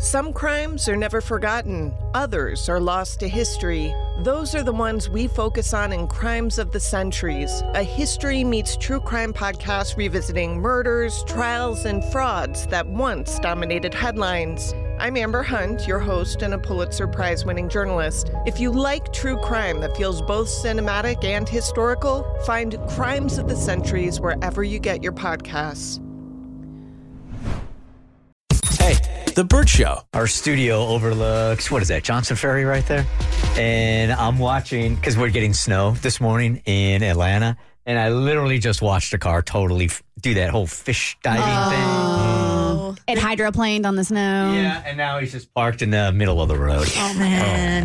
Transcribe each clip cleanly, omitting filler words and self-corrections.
Some crimes are never forgotten. Others are lost to history. Those are the ones we focus on in Crimes of the Centuries, a history meets true crime podcast revisiting murders, trials, and frauds that once dominated headlines. I'm Amber Hunt, your host and a Pulitzer Prize-winning journalist. If you like true crime that feels both cinematic and historical, find Crimes of the Centuries wherever you get your podcasts. Hey, The Burt Show. Our studio overlooks, what is that, Johnson Ferry right there? And I'm watching, because we're getting snow this morning in Atlanta, and I literally just watched a car totally do that whole fish diving thing. It hydroplaned on the snow. Yeah, and now he's just parked in the middle of the road. Oh, man.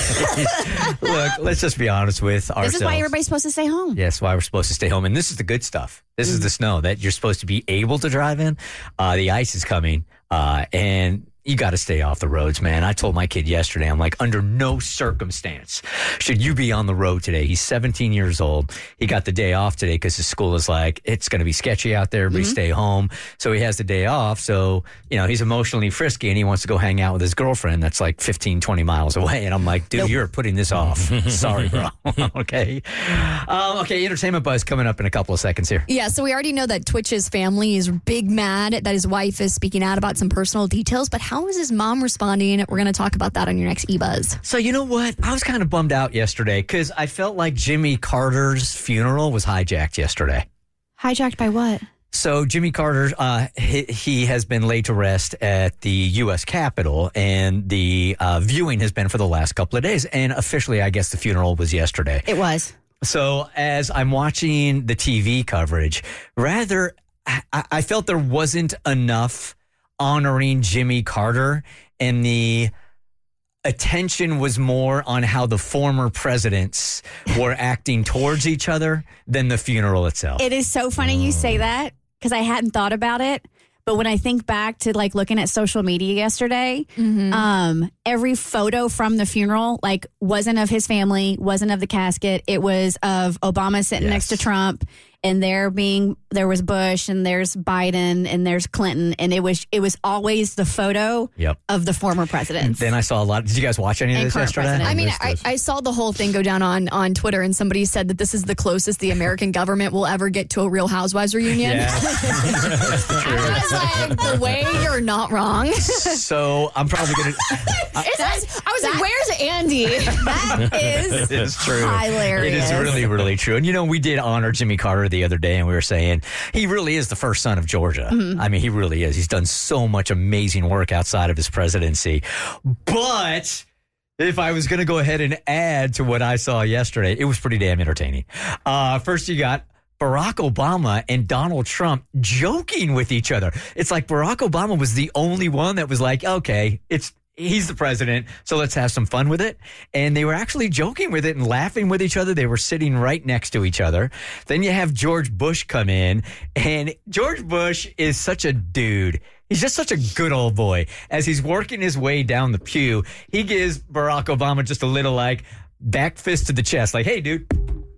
Look, let's just be honest with ourselves. This is why everybody's supposed to stay home. Yes, why we're supposed to stay home. And this is the good stuff. This is the snow that you're supposed to be able to drive in. The ice is coming, and you got to stay off the roads, man. I told my kid yesterday, I'm like, under no circumstance should you be on the road today. He's 17 years old. He got the day off today because his school is like, it's going to be sketchy out there. Everybody stay home. So he has the day off. So, you know, he's emotionally frisky and he wants to go hang out with his girlfriend that's like 15, 20 miles away. And I'm like, dude, you're putting this off. Sorry, bro. Okay. Okay, Entertainment Buzz coming up in a couple of seconds here. Yeah, so we already know that Twitch's family is big mad that his wife is speaking out about some personal details, but how is his mom responding? We're going to talk about that on your next E-Buzz. So you know what? I was kind of bummed out yesterday because I felt like Jimmy Carter's funeral was hijacked yesterday. Hijacked by what? So Jimmy Carter, he has been laid to rest at the U.S. Capitol, and the viewing has been for the last couple of days. And officially, I guess the funeral was yesterday. It was. So as I'm watching the TV coverage, rather, I felt there wasn't enough honoring Jimmy Carter, and the attention was more on how the former presidents were acting towards each other than the funeral itself. It is so funny you say that because I hadn't thought about it. But when I think back to like looking at social media yesterday, every photo from the funeral like wasn't of his family, wasn't of the casket. It was of Obama sitting next to Trump, and there was Bush, and there's Biden, and there's Clinton, and it was always the photo of the former presidents. Then I saw a lot. Did you guys watch any of this yesterday? I mean, I saw the whole thing go down on Twitter, and somebody said that this is the closest the American government will ever get to a Real Housewives reunion. Yeah. I was like, the way you're not wrong. So I'm probably going to... I was like, where's Andy? That is It is true. hilarious. It is really, really true. And, you know, we did honor Jimmy Carter the other day, and we were saying he really is the first son of Georgia. I mean, he really is. He's done so much amazing work outside of his presidency. But if I was going to go ahead and add to what I saw yesterday, it was pretty damn entertaining. First, you got Barack Obama and Donald Trump joking with each other. It's like Barack Obama was the only one that was like, okay, he's the president, so let's have some fun with it. And they were actually joking with it and laughing with each other. They were sitting right next to each other. Then you have George Bush come in, and George Bush is such a dude. He's just such a good old boy. As he's working his way down the pew, he gives Barack Obama just a little like back fist to the chest, like, hey, dude.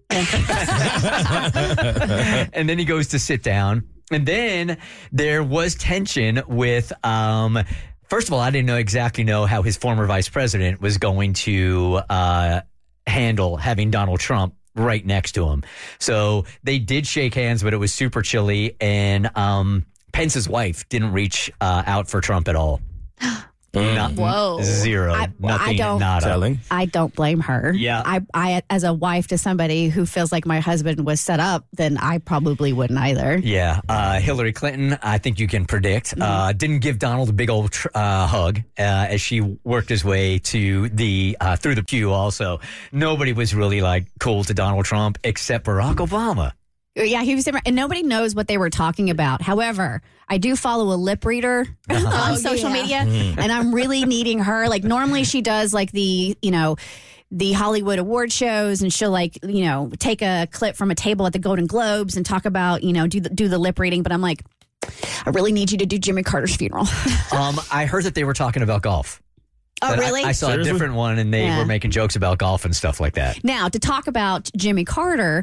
And then he goes to sit down. And then there was tension with... First of all, I didn't exactly know how his former vice president was going to handle having Donald Trump right next to him. So they did shake hands, but it was super chilly. And Pence's wife didn't reach out for Trump at all. Whoa. Zero. Nothing. Nada. Telling. I don't blame her. Yeah. I, as a wife to somebody who feels like my husband was set up, then I probably wouldn't either. Yeah. Hillary Clinton, I think you can predict, didn't give Donald a big old hug as she worked his way to the through the pew also. Nobody was really like cool to Donald Trump except Barack Obama. Yeah, he was, and nobody knows what they were talking about. However, I do follow a lip reader on social media, and I'm really needing her. Like normally she does like the Hollywood award shows, and she'll like, take a clip from a table at the Golden Globes and talk about, do the lip reading. But I'm like, I really need you to do Jimmy Carter's funeral. I heard that they were talking about golf. Oh, really? I saw a different one, and they were making jokes about golf and stuff like that. Now, to talk about Jimmy Carter,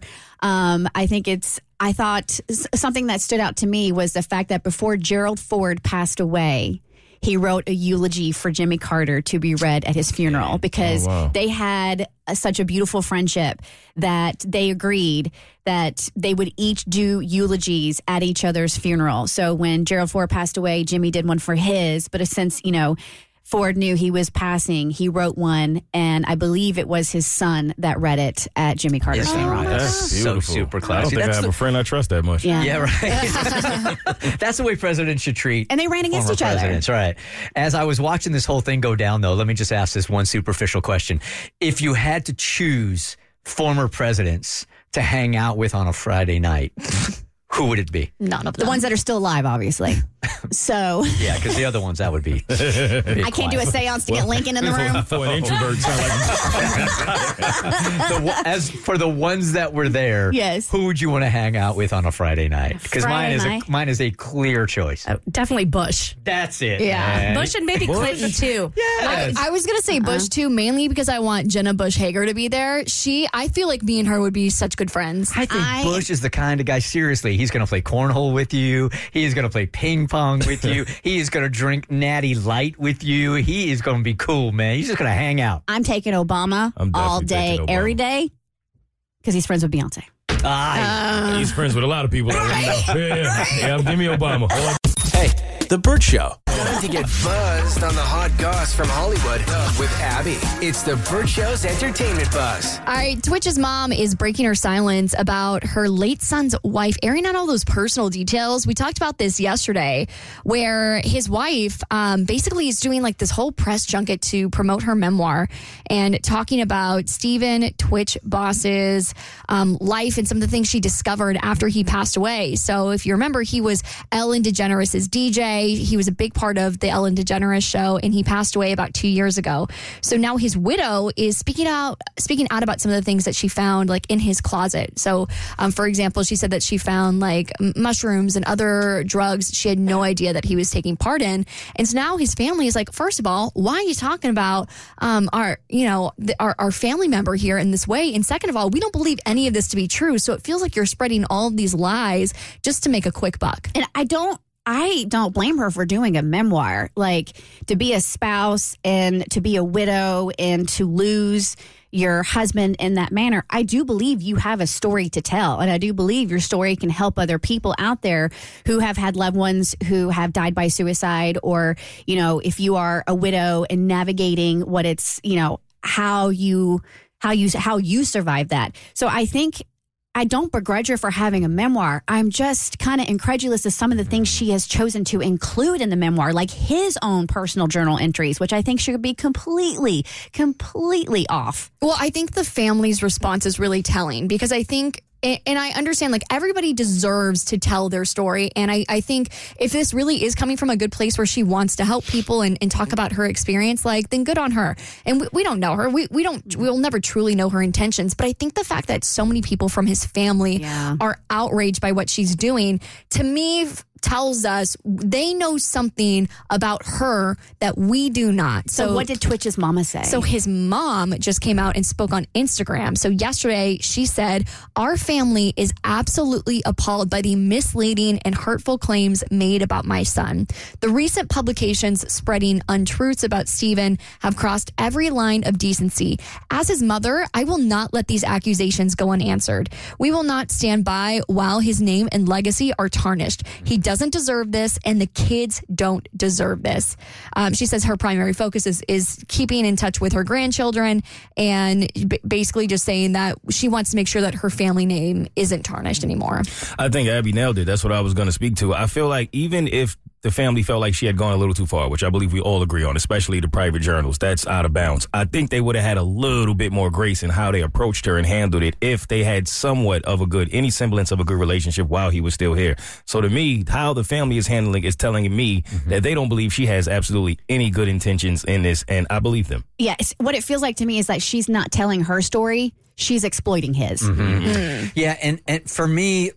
I thought something that stood out to me was the fact that before Gerald Ford passed away, he wrote a eulogy for Jimmy Carter to be read at his funeral because they had such a beautiful friendship that they agreed that they would each do eulogies at each other's funeral. So when Gerald Ford passed away, Jimmy did one for his, but since, Ford knew he was passing, he wrote one, and I believe it was his son that read it at Jimmy Carter's funeral. That's beautiful. So super I classy. don't think I have a friend I trust that much. Yeah, right. That's the way presidents should treat. And they ran against each other. Presidents, right. As I was watching this whole thing go down, though, let me just ask this one superficial question. If you had to choose former presidents to hang out with on a Friday night, who would it be? None of them. The ones that are still alive, obviously. So yeah, because the other ones, that would be. I can't do a seance to get Lincoln in the room. For an introvert, As for the ones that were there, yes, who would you want to hang out with on a Friday night? Because mine is a clear choice. Oh, definitely Bush. That's it. Yeah, man. Bush and maybe Clinton too. Yes. I was gonna say Bush too, mainly because I want Jenna Bush Hager to be there. I feel like me and her would be such good friends. I think Bush is the kind of guy. Seriously, he's going to play cornhole with you. He is going to play ping pong with you. He is going to drink Natty Light with you. He is going to be cool, man. He's just going to hang out. I'm taking Obama all day, every day, because he's friends with Beyonce. He's friends with a lot of people. Right? Yeah, give me Obama. Hey, The Burt Show. Time to get buzzed on the hot goss from Hollywood with Abby. It's The Burt Show's entertainment buzz. All right, Twitch's mom is breaking her silence about her late son's wife, airing out all those personal details. We talked about this yesterday, where his wife basically is doing like this whole press junket to promote her memoir and talking about Stephen Twitch Boss's life and some of the things she discovered after he passed away. So if you remember, he was Ellen DeGeneres' DJ. He was a big part of the Ellen DeGeneres show, and he passed away about 2 years ago. So now his widow is speaking out about some of the things that she found like in his closet. So for example, she said that she found like mushrooms and other drugs she had no idea that he was taking part in. And so now his family is like, first of all, why are you talking about our family member here in this way? And second of all, we don't believe any of this to be true. So it feels like you're spreading all of these lies just to make a quick buck. And I don't blame her for doing a memoir. Like, to be a spouse and to be a widow and to lose your husband in that manner, I do believe you have a story to tell. And I do believe your story can help other people out there who have had loved ones who have died by suicide, or, if you are a widow and navigating what it's, how you survive that. So I think I don't begrudge her for having a memoir. I'm just kind of incredulous of some of the things she has chosen to include in the memoir, like his own personal journal entries, which I think should be completely off. Well, I think the family's response is really telling, because I think, and I understand, like, everybody deserves to tell their story. And I think if this really is coming from a good place where she wants to help people and talk about her experience, like, then good on her. And we don't know her. We'll never truly know her intentions. But I think the fact that so many people from his family are outraged by what she's doing, to me, tells us they know something about her that we do not. So what did Twitch's mama say? So his mom just came out and spoke on Instagram. So yesterday she said, "Our family is absolutely appalled by the misleading and hurtful claims made about my son. The recent publications spreading untruths about Stephen have crossed every line of decency. As his mother, I will not let these accusations go unanswered. We will not stand by while his name and legacy are tarnished. He doesn't deserve this, and the kids don't deserve this." She says her primary focus is keeping in touch with her grandchildren and basically just saying that she wants to make sure that her family name isn't tarnished anymore. I think Abby nailed it. That's what I was going to speak to. I feel like even if the family felt like she had gone a little too far, which I believe we all agree on, especially the private journals, that's out of bounds. I think they would have had a little bit more grace in how they approached her and handled it if they had somewhat of any semblance of a good relationship while he was still here. So to me, how the family is handling is telling me that they don't believe she has absolutely any good intentions in this, and I believe them. Yes, what it feels like to me is that she's not telling her story, she's exploiting his. Yeah, and for me,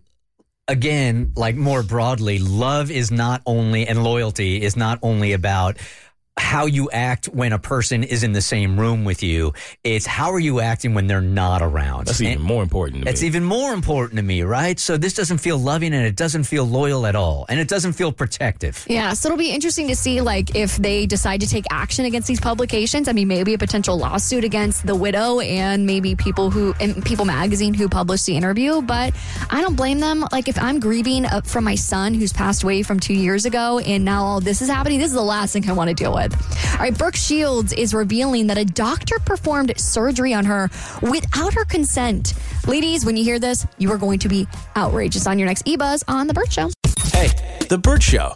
again, like more broadly, love is not only, and loyalty is not only about how you act when a person is in the same room with you. It's how are you acting when they're not around. That's even more important to me. It's even more important to me, right? So this doesn't feel loving and it doesn't feel loyal at all. And it doesn't feel protective. Yeah, so it'll be interesting to see, like, if they decide to take action against these publications. I mean, maybe a potential lawsuit against the widow and maybe People Magazine who published the interview. But I don't blame them. Like, if I'm grieving from my son who's passed away from 2 years ago and now all this is happening, this is the last thing I want to deal with. All right, Brooke Shields is revealing that a doctor performed surgery on her without her consent. Ladies, when you hear this, you are going to be outraged. On your next eBuzz on The Burt Show. Hey, The Burt Show.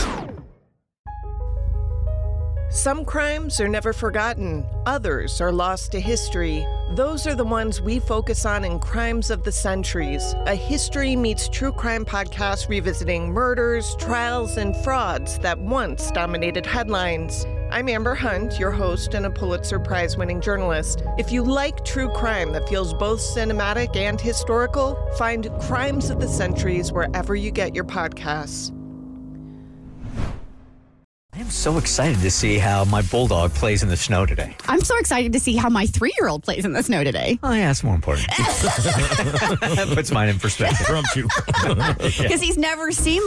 Some crimes are never forgotten. Others are lost to history. Those are the ones we focus on in Crimes of the Centuries, a history meets true crime podcast revisiting murders, trials, and frauds that once dominated headlines. I'm Amber Hunt, your host and a Pulitzer Prize-winning journalist. If you like true crime that feels both cinematic and historical, find Crimes of the Centuries wherever you get your podcasts. I am so excited to see how my bulldog plays in the snow today. I'm so excited to see how my 3-year-old plays in the snow today. Oh, yeah, that's more important. That puts mine in perspective. Trumped you. Because he's never seen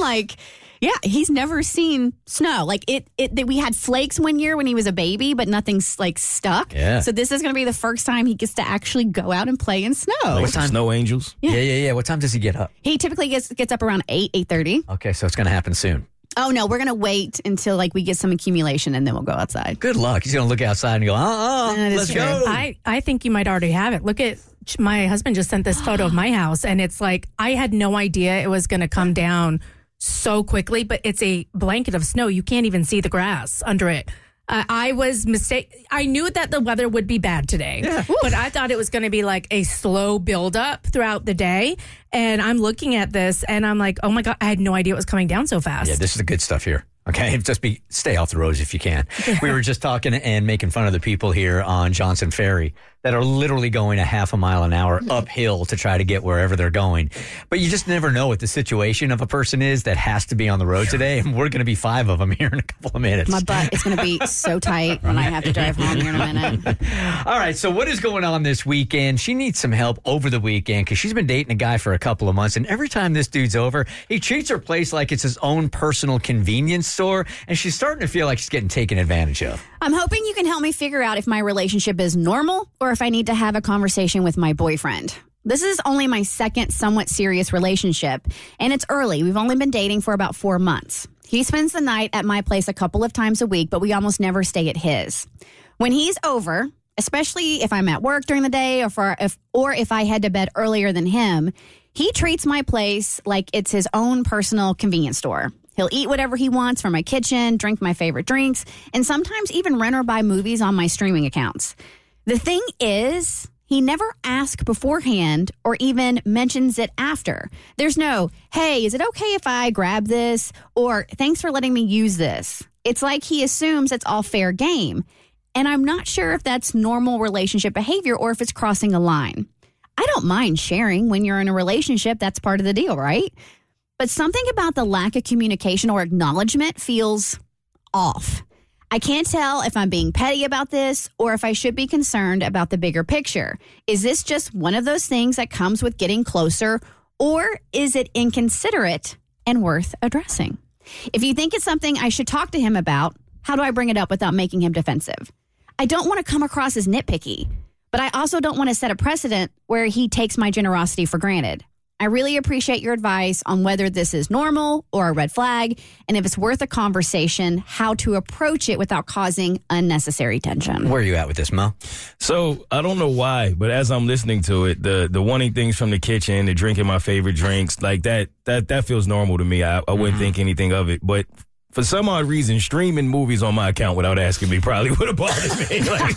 he's never seen snow. Like we had flakes one year when he was a baby, but nothing's like stuck. Yeah. So this is going to be the first time he gets to actually go out and play in snow. Like some snow angels. Yeah. What time does he get up? He typically gets up around 8:30. Okay, so it's going to happen soon. Oh, no, we're going to wait until we get some accumulation and then we'll go outside. Good luck. He's going to look outside and go, let's go. I think you might already have it. Look at, my husband just sent this photo of my house, and it's like, I had no idea it was going to come down so quickly, but it's a blanket of snow. You can't even see the grass under it. I was I knew that the weather would be bad today, but I thought it was going to be like a slow buildup throughout the day. And I'm looking at this and I'm like, oh my God, I had no idea it was coming down so fast. Yeah, this is the good stuff here. Okay, stay off the roads if you can. We were just talking and making fun of the people here on Johnson Ferry that are literally going a half a mile an hour uphill to try to get wherever they're going. But you just never know what the situation of a person is that has to be on the road today. And we're going to be 5 of them here in a couple of minutes. My butt is going to be so tight when I have to drive home here in a minute. All right, so what is going on this weekend? She needs some help over the weekend because she's been dating a guy for a couple of months. And every time this dude's over, he treats her place like it's his own personal convenience store. And she's starting to feel like she's getting taken advantage of. I'm hoping you can help me figure out if my relationship is normal or if I need to have a conversation with my boyfriend. This is only my second somewhat serious relationship, and it's early. We've only been dating for about 4 months. He spends the night at my place a couple of times a week, but we almost never stay at his. When he's over, especially if I'm at work during the day or if I head to bed earlier than him, he treats my place like it's his own personal convenience store. He'll eat whatever he wants from my kitchen, drink my favorite drinks, and sometimes even rent or buy movies on my streaming accounts. The thing is, he never asks beforehand or even mentions it after. There's no, hey, is it okay if I grab this? Or thanks for letting me use this. It's like he assumes it's all fair game. And I'm not sure if that's normal relationship behavior or if it's crossing a line. I don't mind sharing when you're in a relationship. That's part of the deal, right? But something about the lack of communication or acknowledgement feels off. I can't tell if I'm being petty about this or if I should be concerned about the bigger picture. Is this just one of those things that comes with getting closer, or is it inconsiderate and worth addressing? If you think it's something I should talk to him about, how do I bring it up without making him defensive? I don't want to come across as nitpicky, but I also don't want to set a precedent where he takes my generosity for granted. I really appreciate your advice on whether this is normal or a red flag, and if it's worth a conversation, how to approach it without causing unnecessary tension. Where are you at with this, Mo? So I don't know why, but as I'm listening to it, the wanting things from the kitchen, the drinking my favorite drinks, like that feels normal to me. I wouldn't think anything of it, but for some odd reason, streaming movies on my account without asking me probably would have bothered me. Like,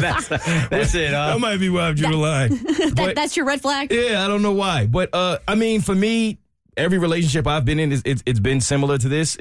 that's it. That might be why I drew the line. That's your red flag? Yeah, I don't know why. But, I mean, for me, every relationship I've been in, it's been similar to this.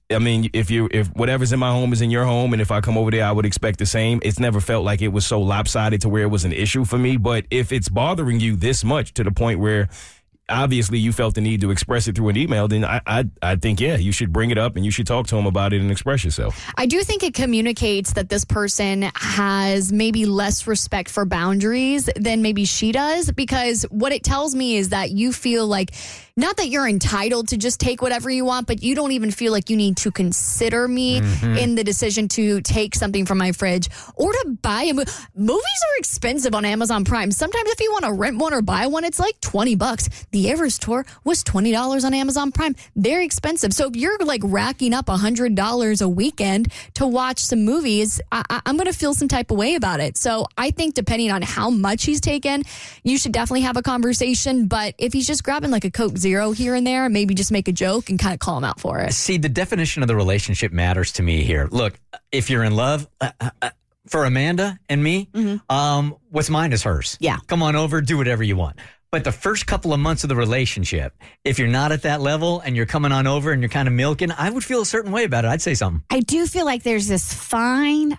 If whatever's in my home is in your home, and if I come over there, I would expect the same. It's never felt like it was so lopsided to where it was an issue for me. But if it's bothering you this much to the point where obviously you felt the need to express it through an email, then I think, yeah, you should bring it up and you should talk to him about it and express yourself. I do think it communicates that this person has maybe less respect for boundaries than maybe she does, because what it tells me is that you feel like, not that you're entitled to just take whatever you want, but you don't even feel like you need to consider me in the decision to take something from my fridge or to buy a movie. Movies are expensive on Amazon Prime. Sometimes if you want to rent one or buy one, it's like $20. The Everest tour was $20 on Amazon Prime. Very expensive. So if you're like racking up $100 a weekend to watch some movies, I'm going to feel some type of way about it. So I think depending on how much he's taken, you should definitely have a conversation. But if he's just grabbing like a Coke Zero here and there, maybe just make a joke and kind of call him out for it. See, the definition of the relationship matters to me here. Look, if you're in love, for Amanda and me, what's mine is hers. Yeah. Come on over, do whatever you want. But the first couple of months of the relationship, if you're not at that level and you're coming on over and you're kind of milking, I would feel a certain way about it. I'd say something. I do feel like there's this fine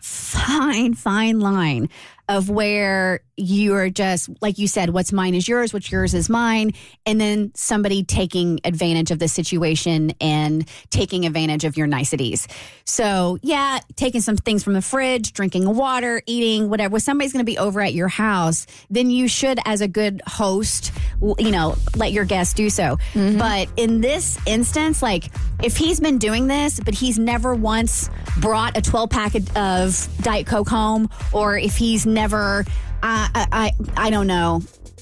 line of where you are just, like you said, what's mine is yours, what's yours is mine, and then somebody taking advantage of the situation and taking advantage of your niceties. So, yeah, taking some things from the fridge, drinking water, eating, whatever. When somebody's going to be over at your house, then you should, as a good host, let your guests do so. But in this instance, like, if he's been doing this, but he's never once brought a 12-pack of Diet Coke home, or if he's never, I don't know,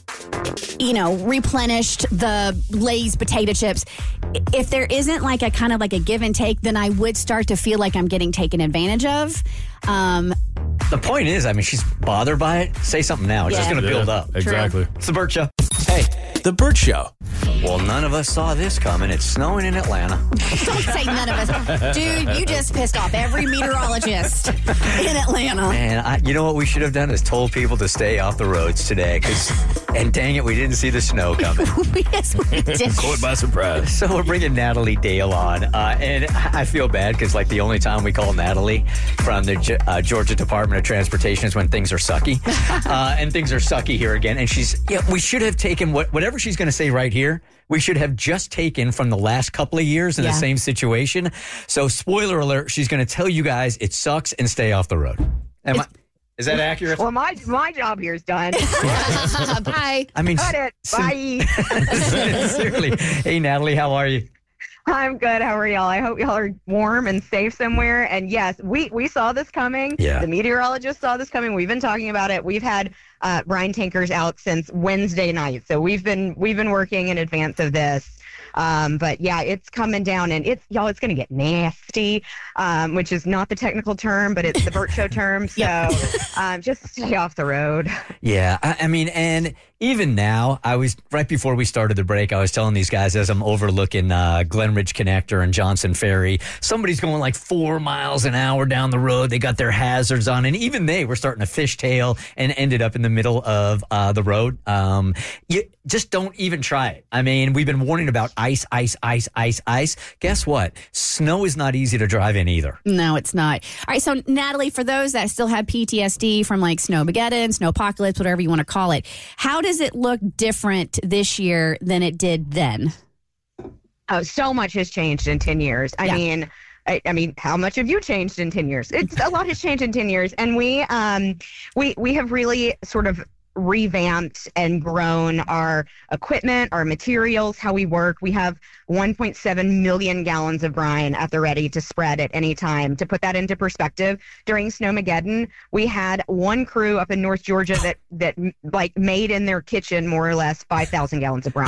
replenished the Lay's potato chips. If there isn't like a kind of like a give and take, then I would start to feel like I'm getting taken advantage of. The point is, I mean, she's bothered by it. Say something now. It's just going to build up. Exactly. It's the Burt Show. Hey, The Burt Show. well, none of us saw this coming. It's snowing in Atlanta. Don't say none of us. Dude, you just pissed off every meteorologist in Atlanta. And you know what we should have done is told people to stay off the roads today. And dang it, we didn't see the snow coming. Yes, we did. Caught by surprise. So we're bringing Natalie Dale on. And I feel bad because, like, the only time we call Natalie from the Georgia Department of Transportation is when things are sucky. And things are sucky here again. And we should have taken whatever she's going to say right here, we should have just taken from the last couple of years in the same situation. So, spoiler alert, she's going to tell you guys it sucks and stay off the road. Is that accurate? Well, my job here is done. Bye. I mean, Got it. Bye. sincerely. Hey, Natalie, how are you? I'm good. How are y'all? I hope y'all are warm and safe somewhere. And yes, we saw this coming. Yeah. The meteorologist saw this coming. We've been talking about it. We've had brine tankers out since Wednesday night. So we've been working in advance of this. But yeah, it's coming down, and it's going to get nasty, which is not the technical term, but it's the Burt Show term. So just stay off the road. Yeah. I mean, and even now, right before we started the break, I was telling these guys as I'm overlooking Glen Ridge Connector and Johnson Ferry, somebody's going like 4 miles an hour down the road. They got their hazards on, and even they were starting to fishtail and ended up in the middle of the road. You just don't even try it. I mean, we've been warning about ice. Guess what? Snow is not easy to drive in either. No, it's not. All right, so Natalie, for those that still have PTSD from like Snowmageddon, Snowpocalypse, whatever you want to call it, how does it look different this year than it did then? Oh, so much has changed in 10 years. I mean, how much have you changed in 10 years? A lot has changed in 10 years. And we have really sort of revamped and grown our equipment, our materials, how we work. We have 1.7 million gallons of brine at the ready to spread at any time. To put that into perspective, during Snowmageddon, we had one crew up in North Georgia that like made in their kitchen more or less 5,000 gallons of brine.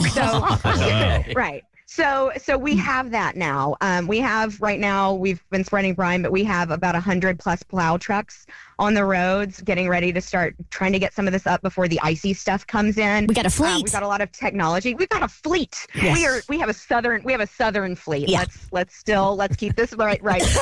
Right. So we have that now. We've been spreading brine, but we have about 100 plus plow trucks on the roads getting ready to start trying to get some of this up before the icy stuff comes in. We got a fleet. We've got a lot of technology. We've got a fleet. Yes. We have a southern fleet. Yeah. Let's keep this right.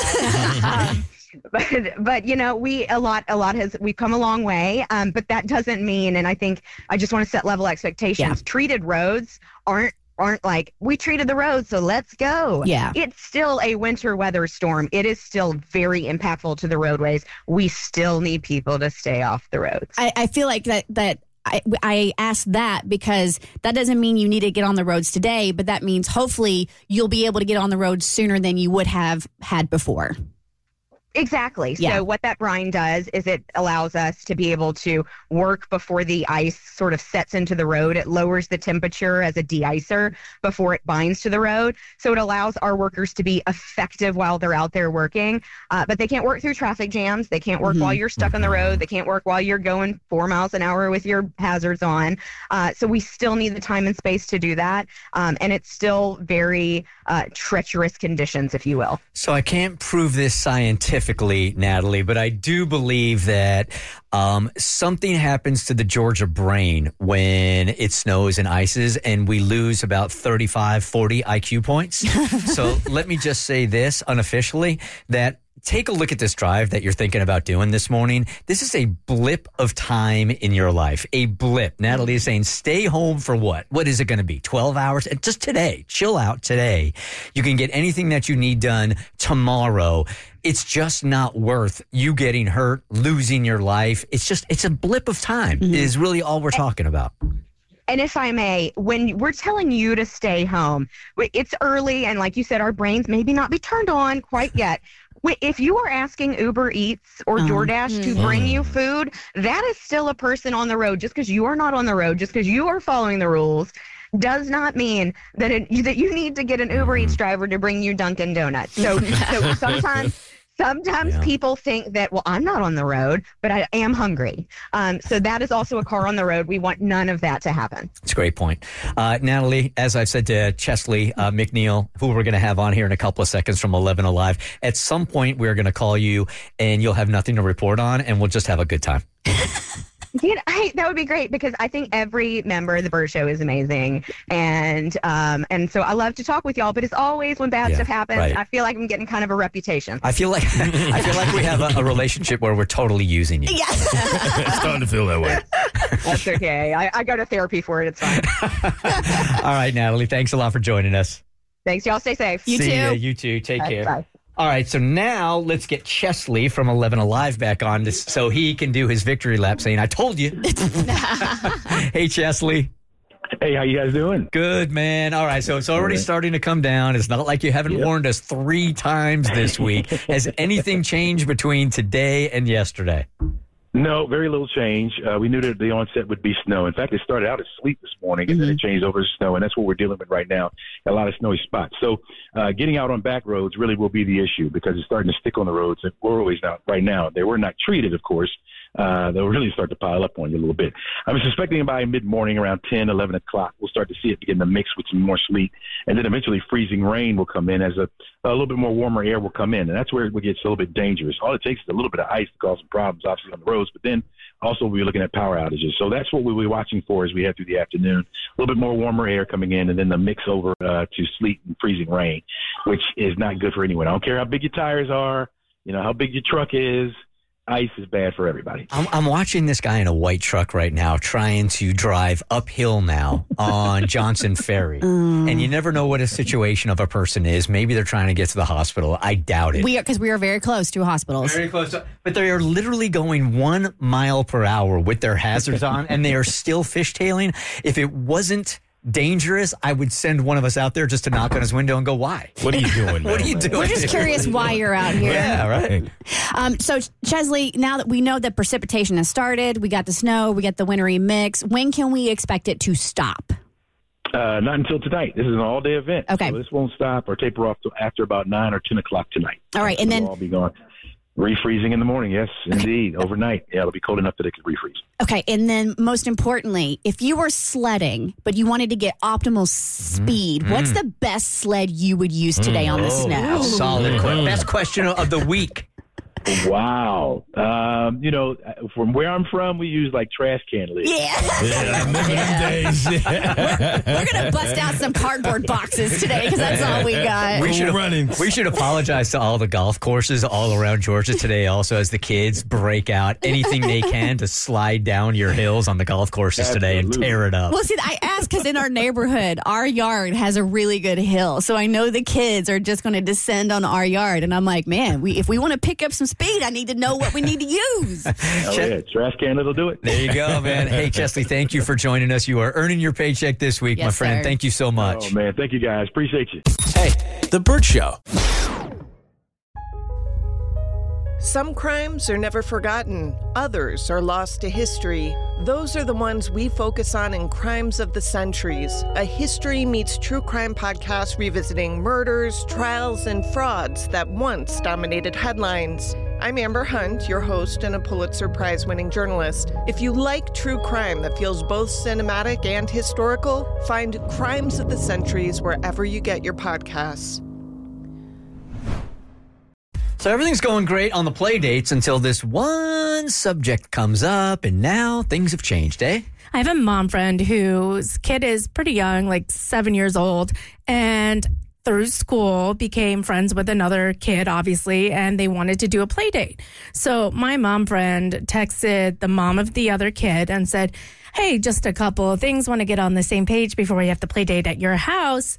But we've come a long way. But that doesn't mean, and I think I just want to set level expectations. Yeah. Treated roads aren't like, we treated the road, so let's go. Yeah. It's still a winter weather storm. It is still very impactful to the roadways. We still need people to stay off the roads. I feel like that I asked that because that doesn't mean you need to get on the roads today, but that means hopefully you'll be able to get on the road sooner than you would have had before. Exactly. Yeah. So what that brine does is it allows us to be able to work before the ice sort of sets into the road. It lowers the temperature as a de-icer before it binds to the road. So it allows our workers to be effective while they're out there working. But they can't work through traffic jams. They can't work while you're stuck on the road. They can't work while you're going 4 miles an hour with your hazards on. So we still need the time and space to do that. And it's still very treacherous conditions, if you will. So I can't prove this scientifically, Natalie, but I do believe that something happens to the Georgia brain when it snows and ices, and we lose about 35, 40 IQ points. So let me just say this unofficially, that take a look at this drive that you're thinking about doing this morning. This is a blip of time in your life. A blip. Natalie is saying stay home for what? What is it going to be? 12 hours? And just today. Chill out today. You can get anything that you need done tomorrow. It's just not worth you getting hurt, losing your life. It's a blip of time is really all we're talking about. And if I may, when we're telling you to stay home, it's early, and like you said, our brains maybe not be turned on quite yet. If you are asking Uber Eats or DoorDash to bring you food, that is still a person on the road. Just because you are not on the road, just because you are following the rules, does not mean that that you need to get an Uber Eats driver to bring you Dunkin' Donuts. So sometimes people think that, well, I'm not on the road, but I am hungry. So that is also a car on the road. We want none of that to happen. It's a great point. Natalie, as I've said to Chesley McNeil, who we're going to have on here in a couple of seconds from 11 Alive, at some point we're going to call you and you'll have nothing to report on and we'll just have a good time. That would be great because I think every member of the Burt Show is amazing, and so I love to talk with y'all. But as always, when bad stuff happens, I feel like I'm getting kind of a reputation. I feel like we have a relationship where we're totally using you. Yeah. It's starting to feel that way. That's okay. I go to therapy for it. It's fine. All right, Natalie. Thanks a lot for joining us. Thanks, y'all. Stay safe. You too. You too. Take care. Bye. All right, so now let's get Chesley from 11 Alive back on so he can do his victory lap saying, I told you. Hey, Chesley. Hey, how you guys doing? Good, man. All right, so it's already starting to come down. It's not like you haven't warned us 3 times this week. Has anything changed between today and yesterday? No, very little change. We knew that the onset would be snow. In fact, it started out as sleet this morning, and then it changed over to snow, and that's what we're dealing with right now, a lot of snowy spots. So getting out on back roads really will be the issue because it's starting to stick on the roads. And we're always out right now. They were not treated, of course. They'll really start to pile up on you a little bit. I'm suspecting by mid-morning, around 10, 11 o'clock, we'll start to see it begin to mix with some more sleet, and then eventually freezing rain will come in as a little bit more warmer air will come in, and that's where it gets a little bit dangerous. All it takes is a little bit of ice to cause some problems, obviously, on the roads, but then also we'll be looking at power outages. So that's what we'll be watching for as we head through the afternoon. A little bit more warmer air coming in, and then the mix over to sleet and freezing rain, which is not good for anyone. I don't care how big your tires are, how big your truck is. Ice is bad for everybody. I'm watching this guy in a white truck right now trying to drive uphill now on Johnson Ferry. And you never know what a situation of a person is. Maybe they're trying to get to the hospital. I doubt it. Because we are very close to hospitals. Very close. But they are literally going 1 mile per hour with their hazards on, and they are still fishtailing. If it wasn't dangerous, I would send one of us out there just to knock on his window and go, why? What are you doing? What are you doing? We're just curious why you're out here. Yeah, right. So, Chesley, now that we know that precipitation has started, we got the snow, we got the wintry mix, when can we expect it to stop? Not until tonight. This is an all-day event. Okay. So this won't stop or taper off till after about 9 or 10 o'clock tonight. All right, and then... It'll all be gone. Refreezing in the morning, yes, indeed. Overnight, it'll be cold enough that it could refreeze. Okay, and then most importantly, if you were sledding, but you wanted to get optimal speed, what's the best sled you would use today on the snow? Solid. Best question of the week. Wow. From where I'm from, we use like trash can lids. I remember them days. We're going to bust out some cardboard boxes today because that's all we got. We should apologize to all the golf courses all around Georgia today also as the kids break out anything they can to slide down your hills on the golf courses today and tear it up. Well, see, I asked because in our neighborhood, our yard has a really good hill. So I know the kids are just going to descend on our yard. And I'm like, man, if we want to pick up some speed. I need to know what we need to use. Oh, yeah, trash can, it'll do it. There you go, man. Hey, Chesley, thank you for joining us. You are earning your paycheck this week, Yes, my friend. sir. Thank you so much. Oh, man, thank you, guys. Appreciate you. Hey, The Burt Show. Some crimes are never forgotten. Others are lost to history. Those are the ones we focus on in Crimes of the Centuries, a history meets true crime podcast revisiting murders, trials, and frauds that once dominated headlines. I'm Amber Hunt, your host and a Pulitzer Prize-winning journalist. If you like true crime that feels both cinematic and historical, find Crimes of the Centuries wherever you get your podcasts. So everything's going great on the play dates until this one subject comes up, and now things have changed, eh? I have a mom friend whose kid is pretty young, like 7 years old, and through school became friends with another kid, obviously, and they wanted to do a play date. So my mom friend texted the mom of the other kid and said, hey, just a couple of things, want to get on the same page before we have to play date at your house.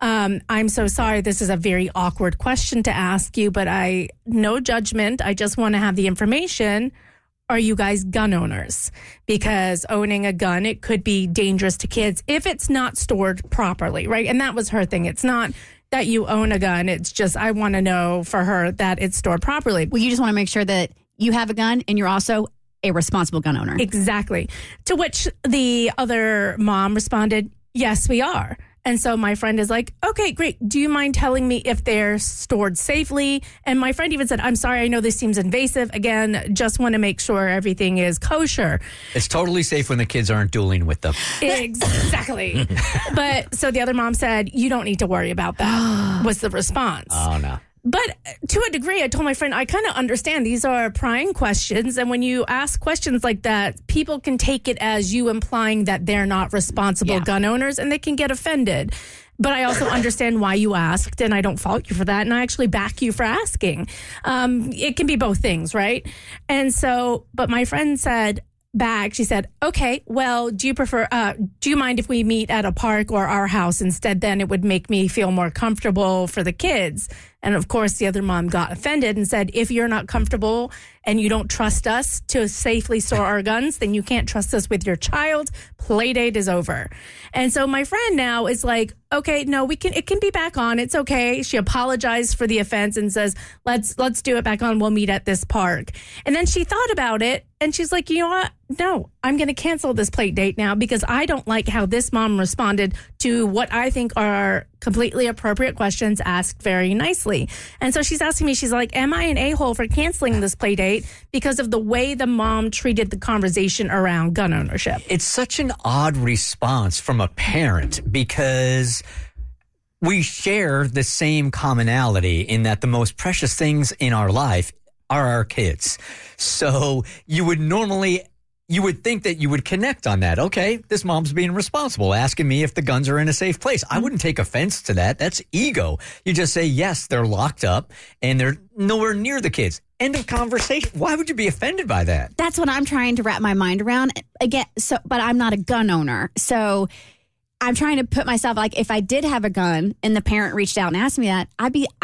I'm so sorry. This is a very awkward question to ask you, but no judgment. I just want to have the information. Are you guys gun owners? Because owning a gun, it could be dangerous to kids if it's not stored properly, right? And that was her thing. It's not that you own a gun. It's just, I want to know for her that it's stored properly. Well, you just want to make sure that you have a gun and you're also a responsible gun owner. Exactly. To which the other mom responded, yes, we are. And so my friend is like, okay, great. Do you mind telling me if they're stored safely? And my friend even said, I'm sorry, I know this seems invasive. Again, just want to make sure everything is kosher. It's totally safe when the kids aren't dueling with them. Exactly. But so the other mom said, you don't need to worry about that, was the response. Oh, no. But to a degree, I told my friend, I kind of understand these are prying questions. And when you ask questions like that, people can take it as you implying that they're not responsible gun owners and they can get offended. But I also understand why you asked, and I don't fault you for that. And I actually back you for asking. It can be both things, right? And so, but my friend said back, she said, okay, well, do you mind if we meet at a park or our house instead? Then it would make me feel more comfortable for the kids. And of course, the other mom got offended and said, if you're not comfortable and you don't trust us to safely store our guns, then you can't trust us with your child. Play date is over. And so my friend now is like, okay, no, it can be back on. It's okay. She apologized for the offense and says, let's do it back on. We'll meet at this park. And then she thought about it and she's like, you know what? No, I'm going to cancel this play date now because I don't like how this mom responded to what I think are completely appropriate questions asked very nicely. And so she's asking me, she's like, am I an a-hole for canceling this play date because of the way the mom treated the conversation around gun ownership? It's such an odd response from a parent because we share the same commonality in that the most precious things in our life are our kids. So you would think that you would connect on that. Okay, this mom's being responsible, asking me if the guns are in a safe place. I wouldn't take offense to that. That's ego. You just say, yes, they're locked up and they're nowhere near the kids. End of conversation. Why would you be offended by that? That's what I'm trying to wrap my mind around. Again, but I'm not a gun owner. So I'm trying to put myself, like, if I did have a gun and the parent reached out and asked me that,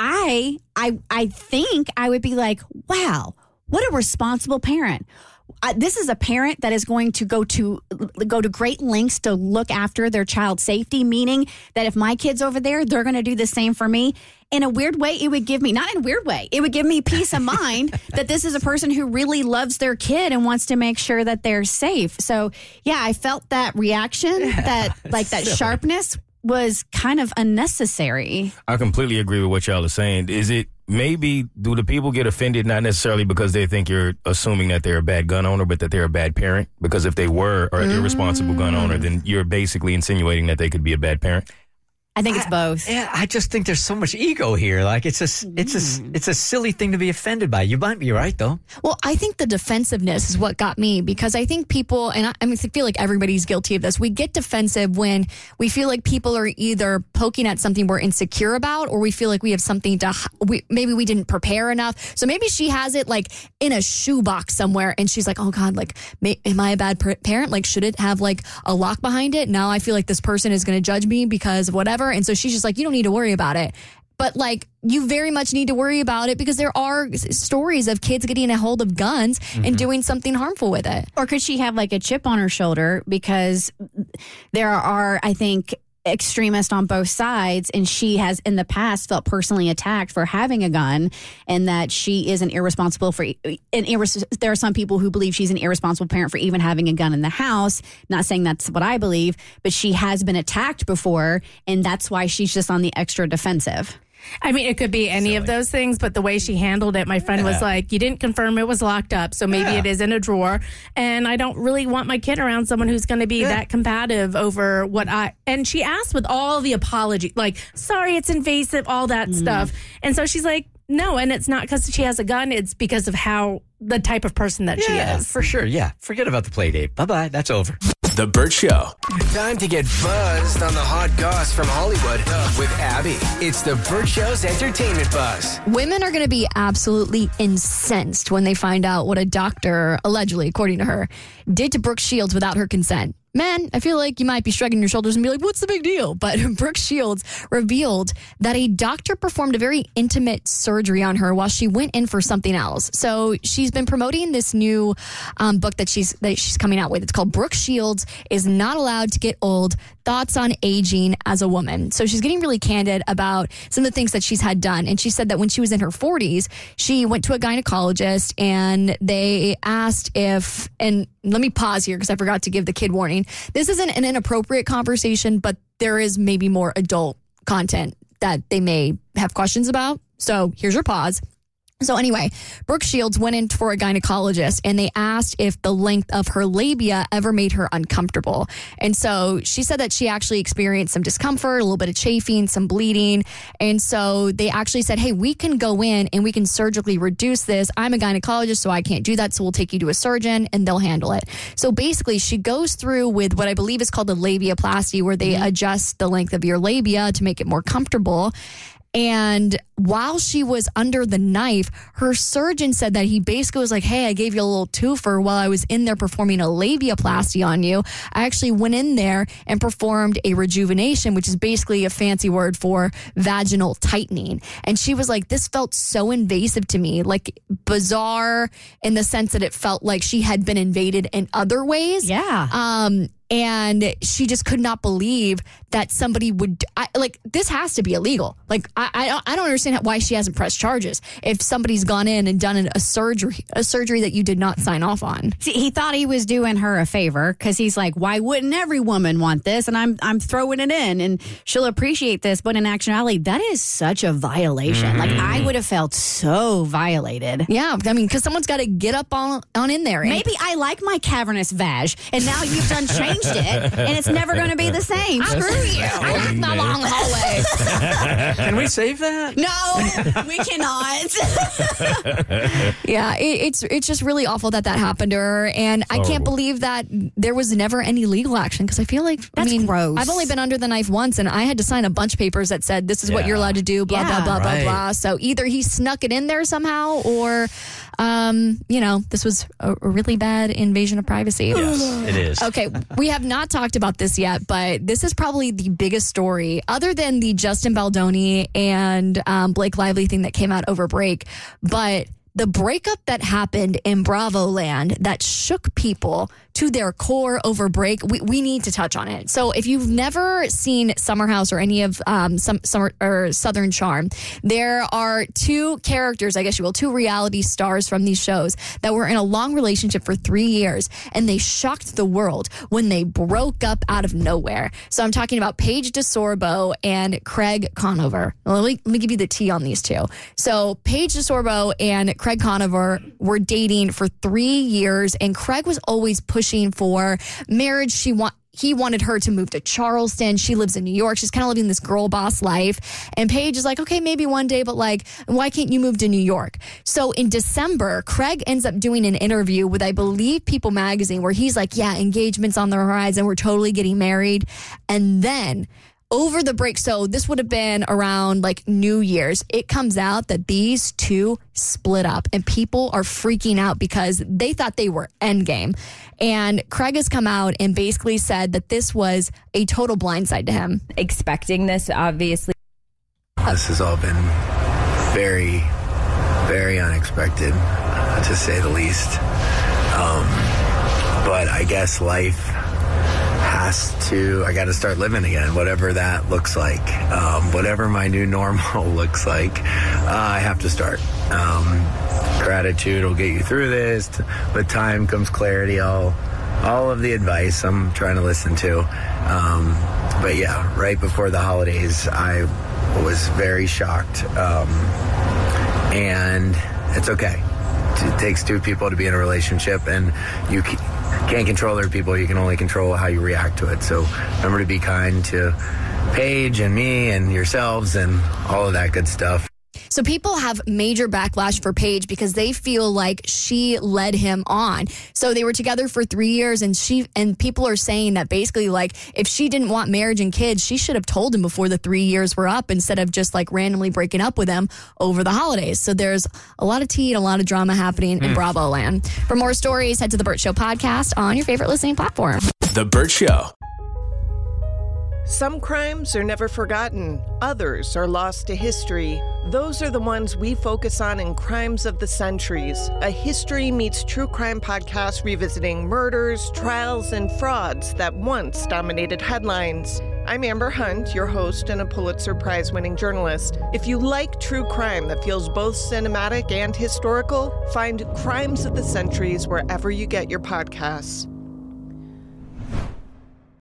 I think I would be like, wow, what a responsible parent. This is a parent that is going to go to great lengths to look after their child's safety, meaning that if my kid's over there, they're going to do the same for me. In a weird way, it would give me, not in a weird way, it would give me peace of mind that this is a person who really loves their kid and wants to make sure that they're safe. So, yeah, I felt that reaction, that sharpness was kind of unnecessary. I completely agree with what y'all are saying. Is it maybe, do the people get offended not necessarily because they think you're assuming that they're a bad gun owner, but that they're a bad parent? Because if they were an irresponsible gun owner, then you're basically insinuating that they could be a bad parent? I think it's both. Yeah, I just think there's so much ego here. Like it's a silly thing to be offended by. You might be right though. Well, I think the defensiveness is what got me, because I think people, and I feel like everybody's guilty of this. We get defensive when we feel like people are either poking at something we're insecure about, or we feel like we have something maybe we didn't prepare enough. So maybe she has it like in a shoebox somewhere, and she's like, oh God, like, am I a bad parent? Like, should it have like a lock behind it? Now I feel like this person is going to judge me because of whatever. And so she's just like, you don't need to worry about it. But like, you very much need to worry about it because there are stories of kids getting a hold of guns and doing something harmful with it. Or could she have like a chip on her shoulder because there are, I think, extremists on both sides, and she has in the past felt personally attacked for having a gun, and that she is an irresponsible there are some people who believe she's an irresponsible parent for even having a gun in the house. Not saying that's what I believe, but she has been attacked before, and that's why she's just on the extra defensive. I mean, it could be any of those things, but the way she handled it, my friend was like, you didn't confirm it was locked up, so maybe it is in a drawer. And I don't really want my kid around someone who's going to be that combative over and she asked with all the apology, like, sorry, it's invasive, all that stuff. And so she's like, no, and it's not because she has a gun, it's because of the type of person that she is. For sure, Forget about the play date. Bye-bye, that's over. The Burt Show. Time to get buzzed on the hot goss from Hollywood with Abby. It's the Burt Show's entertainment buzz. Women are going to be absolutely incensed when they find out what a doctor, allegedly, according to her, did to Brooke Shields without her consent. Men, I feel like you might be shrugging your shoulders and be like, what's the big deal? But Brooke Shields revealed that a doctor performed a very intimate surgery on her while she went in for something else. So she's been promoting this new book that she's coming out with. It's called Brooke Shields is Not Allowed to Get Old, Thoughts on Aging as a Woman. So she's getting really candid about some of the things that she's had done. And she said that when she was in her 40s, she went to a gynecologist and they asked if, and let me pause here because I forgot to give the kid warning. This isn't an inappropriate conversation, but there is maybe more adult content that they may have questions about. So here's your pause. So anyway, Brooke Shields went in for a gynecologist and they asked if the length of her labia ever made her uncomfortable. And so she said that she actually experienced some discomfort, a little bit of chafing, some bleeding. And so they actually said, hey, we can go in and we can surgically reduce this. I'm a gynecologist, so I can't do that. So we'll take you to a surgeon and they'll handle it. So basically she goes through with what I believe is called a labiaplasty, where they adjust the length of your labia to make it more comfortable. And while she was under the knife, her surgeon said that he basically was like, hey, I gave you a little twofer while I was in there performing a labiaplasty on you. I actually went in there and performed a rejuvenation, which is basically a fancy word for vaginal tightening. And she was like, this felt so invasive to me, like bizarre in the sense that it felt like she had been invaded in other ways. Yeah. And she just could not believe that somebody would this has to be illegal. Like, I don't understand why she hasn't pressed charges if somebody's gone in and done a surgery that you did not sign off on. See, he thought he was doing her a favor because he's like, why wouldn't every woman want this? And I'm throwing it in and she'll appreciate this. But in actuality, that is such a violation. Like, I would have felt so violated. Yeah, I mean, because someone's got to get up on in there. Maybe I like my cavernous vag, and now you've done changed it, and it's never going to be the same. Screw you. I like my long hallway. Can we save that? No, we cannot. Yeah, it's just really awful that happened to her, and I can't believe that there was never any legal action, because I feel like that's gross. I've only been under the knife once, and I had to sign a bunch of papers that said this is what you're allowed to do, blah, blah, blah, blah, blah. So either he snuck it in there somehow, or this was a really bad invasion of privacy. Yes, it is. Okay, we have not talked about this yet, but this is probably the biggest story, other than the Justin Baldoni and Blake Lively thing that came out over break. But the breakup that happened in Bravo land that shook people to their core over break, we need to touch on it. So if you've never seen Summer House or any of Summer or Southern Charm, there are two characters, I guess you will, two reality stars from these shows that were in a long relationship for 3 years, and they shocked the world when they broke up out of nowhere. So I'm talking about Paige DeSorbo and Craig Conover. Let me give you the tea on these two. So Paige DeSorbo and Craig Conover were dating for 3 years, and Craig was always pushing for marriage. He wanted her to move to Charleston. She lives in New York. She's kind of living this girl boss life. And Paige is like, okay, maybe one day, but like, why can't you move to New York? So in December, Craig ends up doing an interview with, I believe, People Magazine, where he's like, yeah, engagement's on the horizon. We're totally getting married. And then over the break, so this would have been around like New Year's, it comes out that these two split up, and people are freaking out because they thought they were endgame. And Craig has come out and basically said that this was a total blindside to him. Expecting this, obviously. This has all been very, very unexpected, to say the least. But I guess life I got to start living again, whatever that looks like. Whatever my new normal looks like, I have to start. Gratitude will get you through this. With time comes clarity. All of the advice I'm trying to listen to. But yeah, right before the holidays, I was very shocked. And it's okay. It takes two people to be in a relationship, and you can't control other people. You can only control how you react to it. So remember to be kind to Paige and me and yourselves and all of that good stuff. So people have major backlash for Paige because they feel like she led him on. So they were together for 3 years, and people are saying that basically, like, if she didn't want marriage and kids, she should have told him before the 3 years were up instead of just like randomly breaking up with him over the holidays. So there's a lot of tea and a lot of drama happening in Bravo land. For more stories, head to the Burt Show podcast on your favorite listening platform. The Burt Show. Some crimes are never forgotten. Others are lost to history. Those are the ones we focus on in Crimes of the Centuries, a history meets true crime podcast revisiting murders, trials, and frauds that once dominated headlines. I'm Amber Hunt, your host and a Pulitzer Prize-winning journalist. If you like true crime that feels both cinematic and historical, find Crimes of the Centuries wherever you get your podcasts.